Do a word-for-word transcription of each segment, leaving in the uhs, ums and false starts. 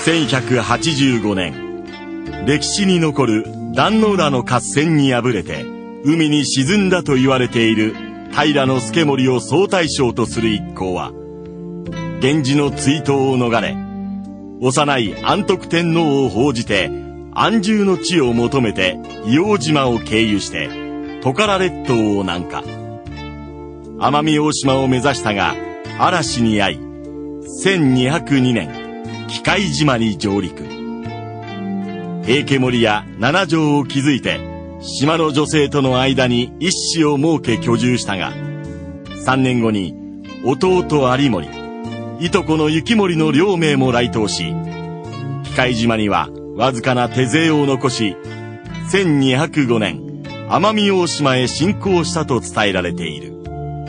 せんひゃくはちじゅうごねん、歴史に残る壇ノ浦の合戦に敗れて海に沈んだと言われている平資盛を総大将とする一行は、源氏の追討を逃れ、幼い安徳天皇を奉じて安住の地を求めて硫黄島を経由してトカラ列島を南下。奄美大島を目指したが嵐に遭い、せんにひゃくにねん喜界島に上陸。平家森や七条を築いて島の女性との間に一子を設け居住したが、さんねんごに弟有森、いとこの雪森の両名も来島し、喜界島にはわずかな手勢を残し、せんにひゃくごねん奄美大島へ侵攻したと伝えられている。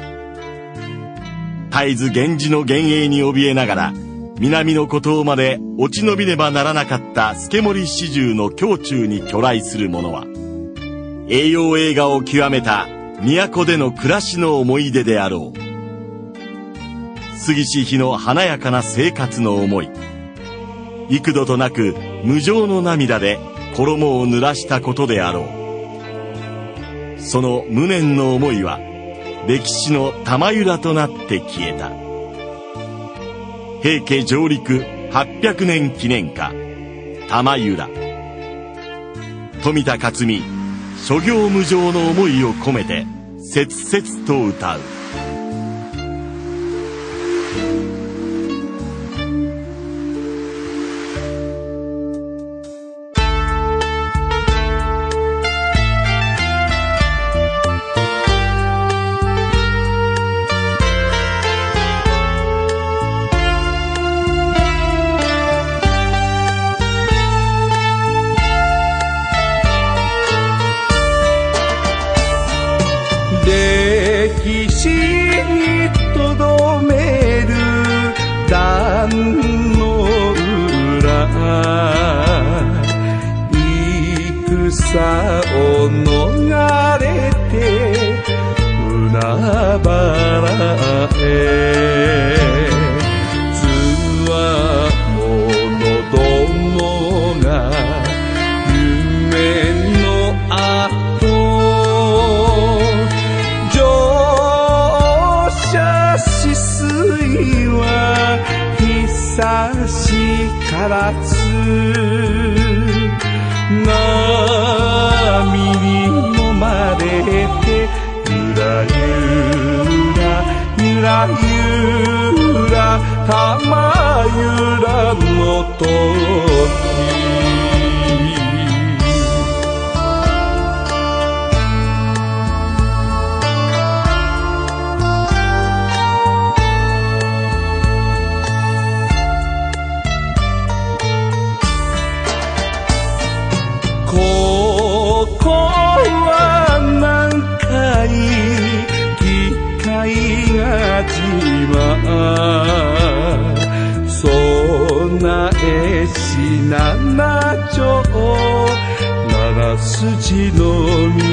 絶えず源氏の幻影に怯えながら南の孤島まで落ち延びねばならなかった資盛始終の胸中に去来する者は、栄養映画を極めた都での暮らしの思い出であろう。杉氏妃の華やかな生活の思い、幾度となく無情の涙で衣を濡らしたことであろう。その無念の思いは歴史の玉揺となって消えた。平家上陸はっぴゃくねん記念歌玉揺。富田克美、諸行無常の思いを込めて切々と歌う。 歴史にとどめる壇ノ浦、戦を逃れて海原へ、つわものどもが夢の後、止水は久しからず、波に飲まれてゆらゆらゆらゆら玉ゆらのとき、ここは南海喜界ヶ島、そなえし七条七筋の道、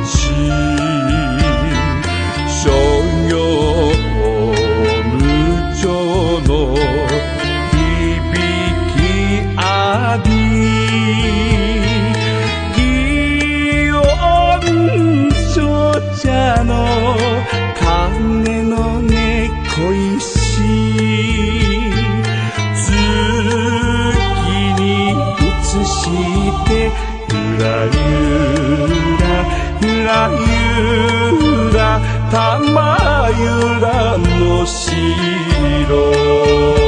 諸行無常の響きあり、茶の鐘の音恋し、月に映してゆらゆらゆらゆら玉ゆらの城、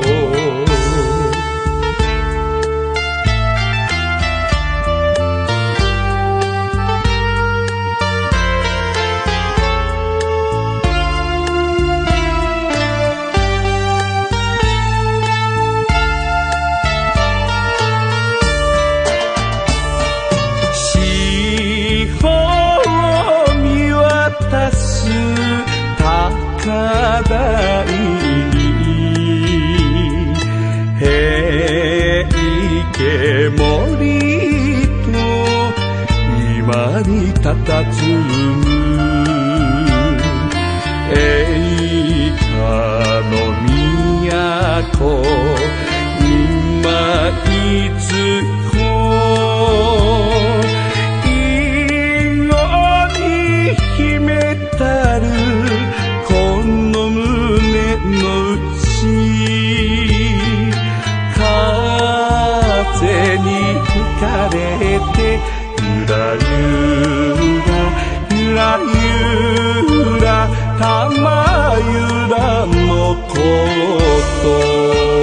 高台に平家森と今にたたずむ栄華の都、今風に吹かれてゆらゆらゆらゆらたまゆらのこと